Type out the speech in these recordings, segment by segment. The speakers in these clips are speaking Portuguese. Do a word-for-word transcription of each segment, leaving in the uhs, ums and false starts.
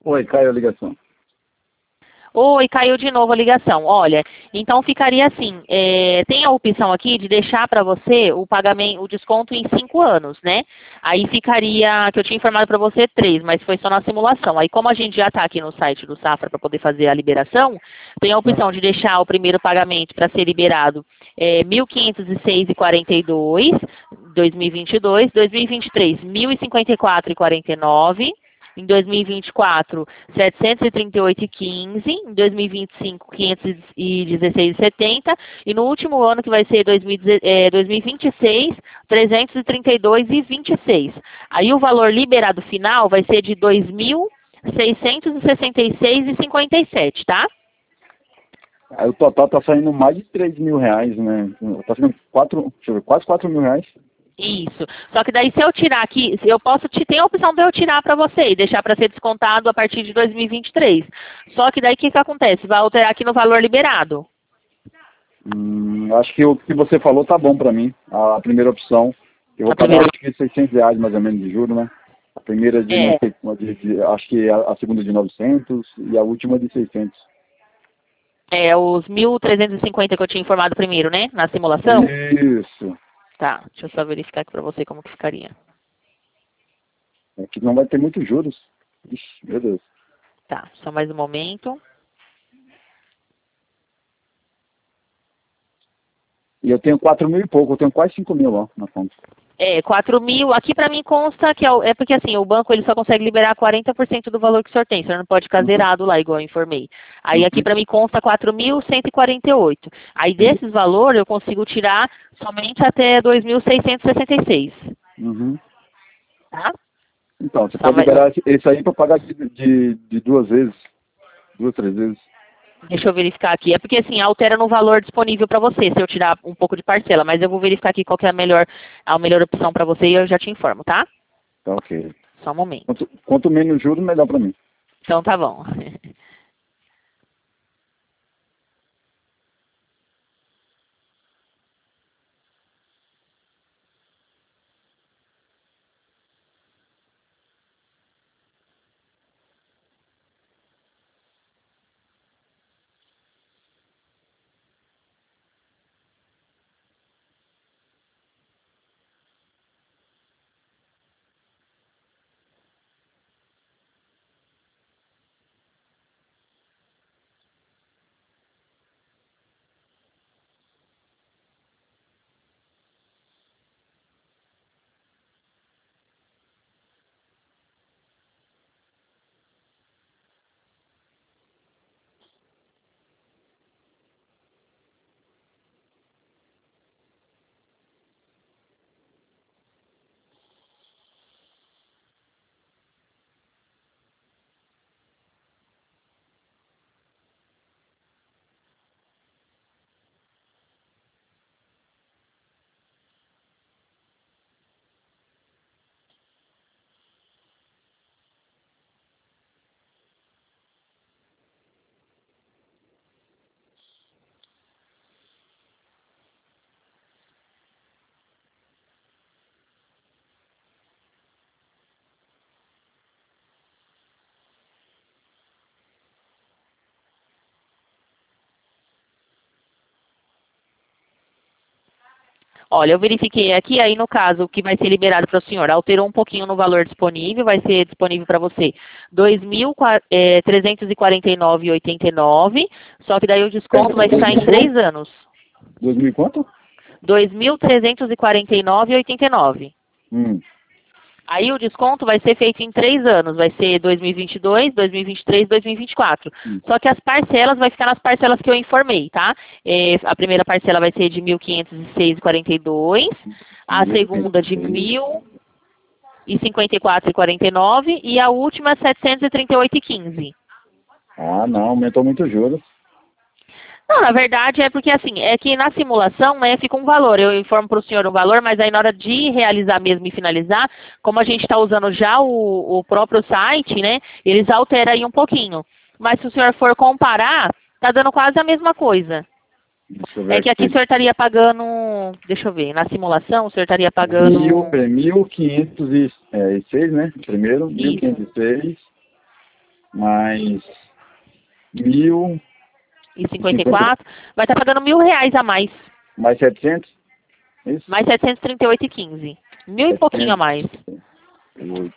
Oi, caiu a ligação. Oi, caiu de novo a ligação. Olha, então ficaria assim, é, tem a opção aqui de deixar para você o pagamento, o desconto em cinco anos, né? Aí ficaria, que eu tinha informado para você, três, mas foi só na simulação. Aí como a gente já está aqui no site do Safra para poder fazer a liberação, tem a opção de deixar o primeiro pagamento para ser liberado é, mil quinhentos e seis reais e quarenta e dois centavos, dois mil e vinte e dois, dois mil e vinte e três, mil e cinquenta e quatro reais e quarenta e nove centavos. Em dois mil e vinte e quatro, setecentos e trinta e oito reais e quinze centavos. Em dois mil e vinte e cinco, quinhentos e dezesseis reais e setenta centavos. E no último ano, que vai ser dois mil e vinte e seis, trezentos e trinta e dois reais e vinte e seis centavos. Aí o valor liberado final vai ser de dois mil seiscentos e sessenta e seis reais e cinquenta e sete centavos, tá? Aí o total tá saindo mais de três mil reais, né? Tá saindo quatro, deixa eu ver, quase quatro mil reais. Isso. Só que daí se eu tirar aqui, eu posso te tem a opção de eu tirar para você e deixar para ser descontado a partir de dois mil e vinte e três. Só que daí o que, que acontece? Vai alterar aqui no valor liberado. Hum, acho que o que você falou tá bom pra mim. A, a primeira opção. Eu vou A pagar primeira acho que seiscentos reais mais ou menos de juros, né? A primeira de, não é, sei, de, de acho que a, a segunda de novecentos e a última de seiscentos. é os mil trezentos e cinquenta que eu tinha informado primeiro, né? Na simulação. Isso. Tá, deixa eu só verificar aqui para você como que ficaria. É que não vai ter muitos juros. Ixi, meu Deus. Tá, só mais um momento. E eu tenho quatro mil e pouco, eu tenho quase cinco mil lá na conta. É, quatro mil, aqui para mim consta que é, o- é porque assim, o banco ele só consegue liberar quarenta por cento do valor que o senhor tem, o senhor não pode ficar Uhum. zerado lá, igual eu informei. Aí aqui Uhum. para mim consta quatro mil cento e quarenta e oito. Aí desses valores eu consigo tirar somente até dois mil seiscentos e sessenta e seis, Uhum. tá? Então, você Só pode vai- liberar esse esse aí para pagar de, de, de duas vezes, duas, três vezes. Deixa eu verificar aqui. É porque assim, altera no valor disponível para você, se eu tirar um pouco de parcela, mas eu vou verificar aqui qual que é a melhor, a melhor opção para você e eu já te informo, tá? Tá ok. Só um momento. Quanto, quanto menos juros, melhor para mim. Então tá bom. Olha, eu verifiquei aqui, aí no caso, o que vai ser liberado para o senhor, alterou um pouquinho no valor disponível, vai ser disponível para você dois mil trezentos e quarenta e nove reais e oitenta e nove centavos, só que daí o desconto vai ficar em três anos. Dois mil e quanto? dois mil trezentos e quarenta e nove reais e oitenta e nove centavos. Hum. Aí o desconto vai ser feito em três anos, vai ser dois mil e vinte e dois, dois mil e vinte e três, dois mil e vinte e quatro. Hum. Só que as parcelas vai ficar nas parcelas que eu informei, tá? É, a primeira parcela vai ser de mil quinhentos e seis reais e quarenta e dois centavos, a segunda de mil e cinquenta e quatro reais e quarenta e nove centavos e a última setecentos e trinta e oito reais e quinze centavos. Ah, não, aumentou muito os juros. Não, na verdade é porque assim, é que na simulação, né, fica um valor. Eu informo para o senhor um valor, mas aí na hora de realizar mesmo e finalizar, como a gente está usando já o, o próprio site, né, eles alteram aí um pouquinho. Mas se o senhor for comparar, tá dando quase a mesma coisa. Deixa eu ver É que aqui o aqui. senhor estaria pagando, deixa eu ver, na simulação o senhor estaria pagando... Mil, é, mil quinhentos e seis, né? Primeiro, mil Isso. quinhentos e seis. mais mil E cinquenta e quatro, vai estar pagando mil reais a mais. mais setecentos, isso? Mais setecentos e trinta e oito e quinze. Mil e pouquinho a mais. oito.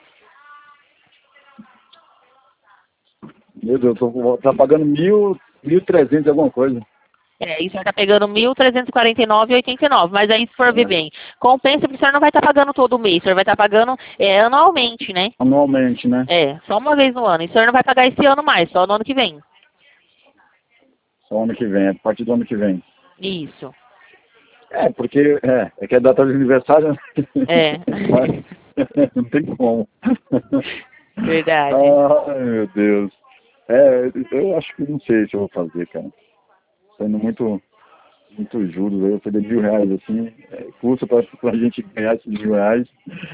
Meu Deus, eu tô, tá pagando mil, mil e trezentos alguma coisa. É, isso vai estar pegando mil trezentos e quarenta e nove e oitenta e nove. Mas aí, se for ver É. bem, compensa porque o senhor não vai estar pagando todo mês. O senhor vai estar pagando é, anualmente, né? Anualmente, né? É, só uma vez no ano. E o senhor não vai pagar esse ano mais, só no ano que vem. Só ano que vem, a partir do ano que vem. Isso. É, porque é, é que é data de aniversário, né? É. Mas, não tem como. Verdade. Ai, meu Deus. É, eu acho que não sei se eu vou fazer, cara. Tá indo muito, muito juros aí, eu perder mil reais assim, é, custa pra, pra gente ganhar esses mil reais.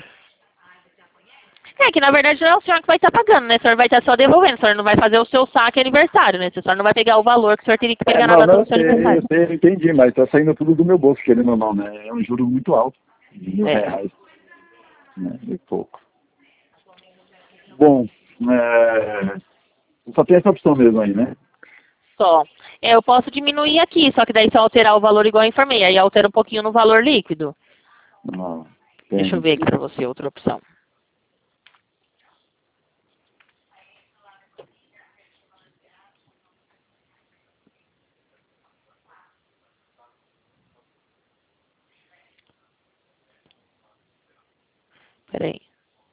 É que na verdade não é o senhor que vai estar pagando, né? O senhor vai estar só devolvendo. O senhor não vai fazer o seu saque aniversário, né? O senhor não vai pegar o valor que o senhor teria que É, pegar na não, data não, do eu seu sei, aniversário. eu sei, eu entendi, mas tá saindo tudo do meu bolso, querendo ou não, né? É um juro muito alto, de mil É. reais, né? E pouco. Bom, é, só tem essa opção mesmo aí, né? Só. É, eu posso diminuir aqui, só que daí só alterar o valor igual eu informei. Aí altera um pouquinho no valor líquido. Não, Deixa eu tem. ver aqui pra você outra opção. Peraí.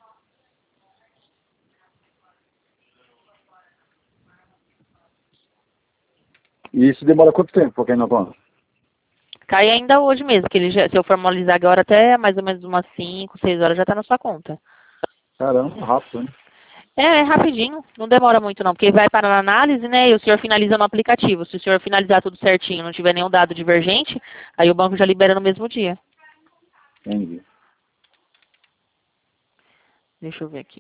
E isso demora quanto tempo pra cair na conta? Cai ainda hoje mesmo, que ele já, se eu formalizar agora até mais ou menos umas cinco, seis horas já tá na sua conta. Caramba, rápido, né? É, é rapidinho, não demora muito não, porque vai para a análise, né, e o senhor finaliza no aplicativo. Se o senhor finalizar tudo certinho, não tiver nenhum dado divergente, aí o banco já libera no mesmo dia. Entendi. Deixa eu ver aqui.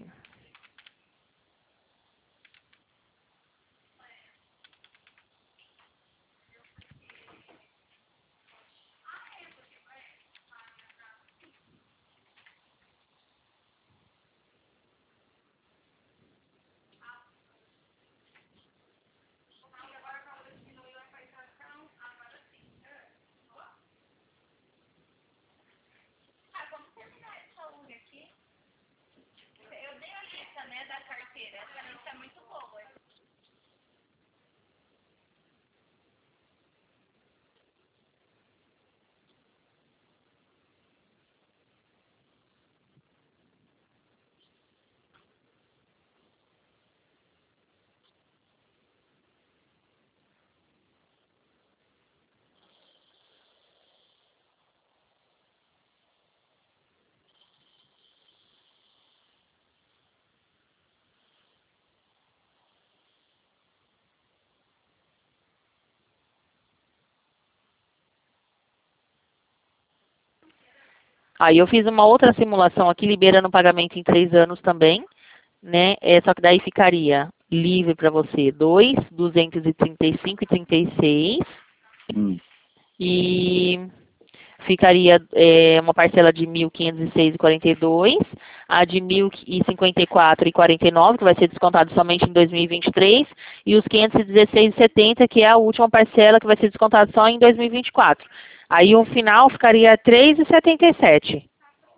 Aí eu fiz uma outra simulação aqui, liberando o pagamento em três anos também, né? É, só que daí ficaria livre para você dois, duzentos e trinta e cinco e trinta e seis Hum. e ficaria é, uma parcela de mil quinhentos e seis e quarenta e dois, a de mil e cinquenta e quatro e quarenta e nove, que vai ser descontado somente em dois mil e vinte e três, e os quinhentos e dezesseis e setenta, que é a última parcela que vai ser descontado só em dois mil e vinte e quatro. Aí o final ficaria três e setenta e sete.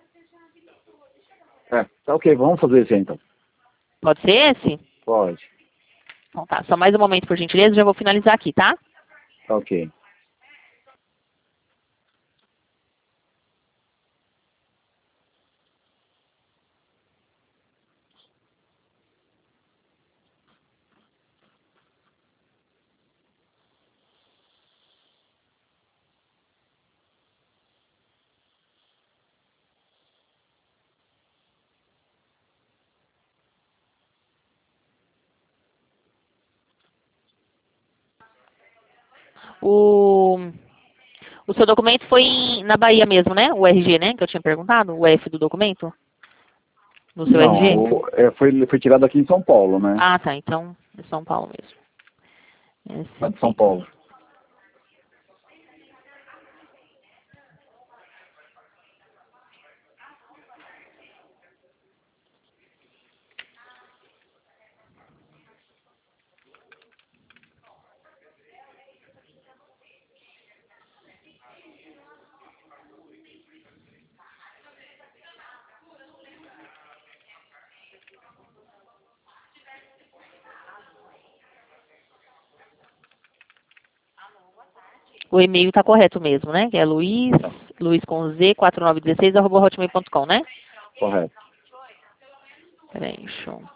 É, tá ok, vamos fazer isso aí então. Pode ser esse? Pode. Então tá, só mais um momento, por gentileza, já vou finalizar aqui, tá? Tá ok. O, o seu documento foi em- na Bahia mesmo, né? O R G, né? Que eu tinha perguntado, o F do documento? No seu Não, R G? o- é, foi, foi tirado aqui em São Paulo, né? Ah, tá. Então é São Paulo mesmo. Lá de São S P. Paulo. O e-mail tá correto mesmo, né? Que é Luiz, Luiz com Z, quatro nove um seis, arroba hotmail ponto com, né? Correto. Peraí, deixa eu...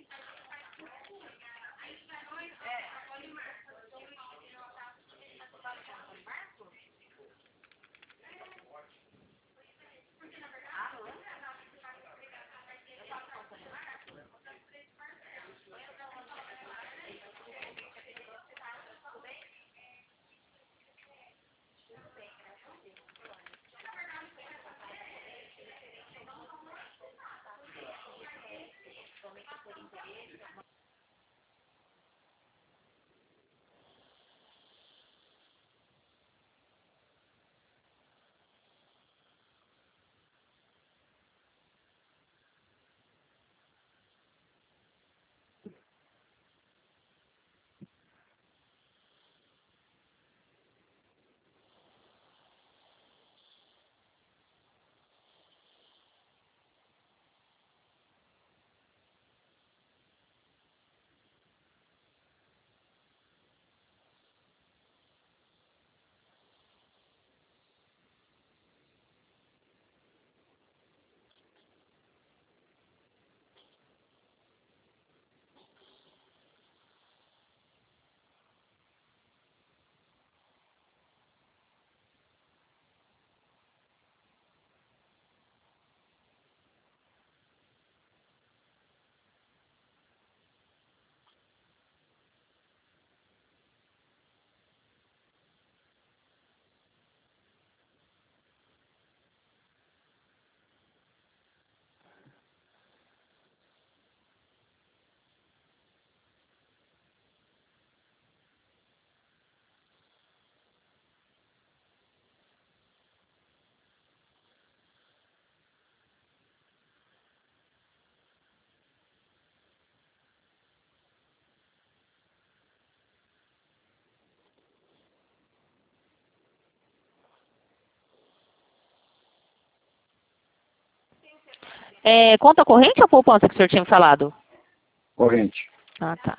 É, conta corrente ou poupança que o senhor tinha falado? Corrente. Ah, tá.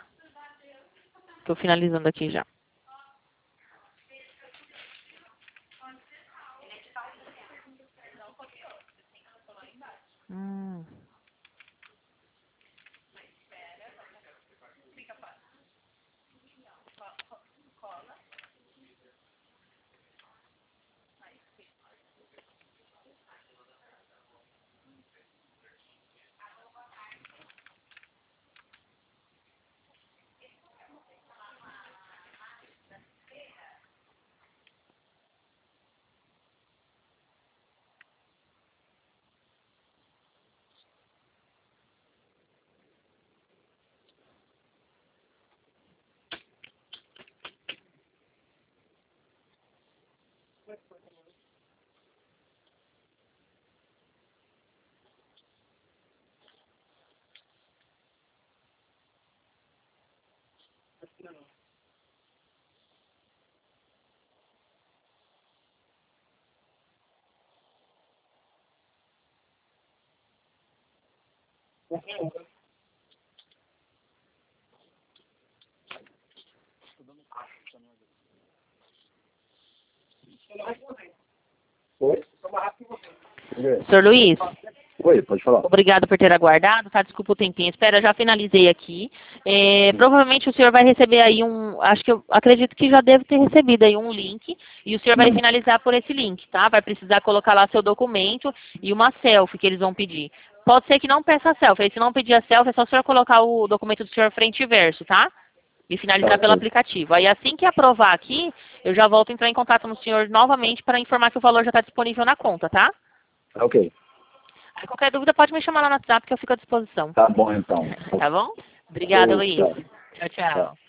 Tô finalizando aqui já. Hum. Oi? senhor Luiz, Oi, pode falar. obrigado por ter aguardado, tá? Desculpa o tempinho. Espera, já finalizei aqui. É, provavelmente o senhor vai receber aí um, acho que eu acredito que já deve ter recebido aí um link, e o senhor vai Hum. finalizar por esse link, tá? Vai precisar colocar lá seu documento e uma selfie que eles vão pedir. Pode ser que não peça selfie, aí se não pedir a selfie, é só o senhor colocar o documento do senhor frente e verso, tá? E finalizar Tá, pelo ok. aplicativo. Aí assim que aprovar aqui, eu já volto a entrar em contato no senhor novamente para informar que o valor já está disponível na conta, tá? Tá, ok. Aí qualquer dúvida pode me chamar lá no WhatsApp que eu fico à disposição. Tá bom, então. Tá bom? Obrigada, Ô, Luiz. tchau. Tchau, Tchau. tchau.